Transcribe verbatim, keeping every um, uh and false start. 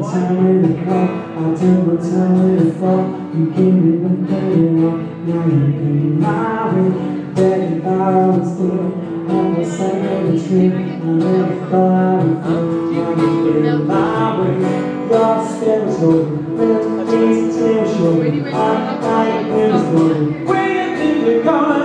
time when it call, I take my time when it fall. You give me the pain off, now you came my way. Begging borrow and steal, I'm the same of the tree. I never thought I would feel, now you came my way. Your spiritual, when things change, I'm not in this world. Where you think we're going?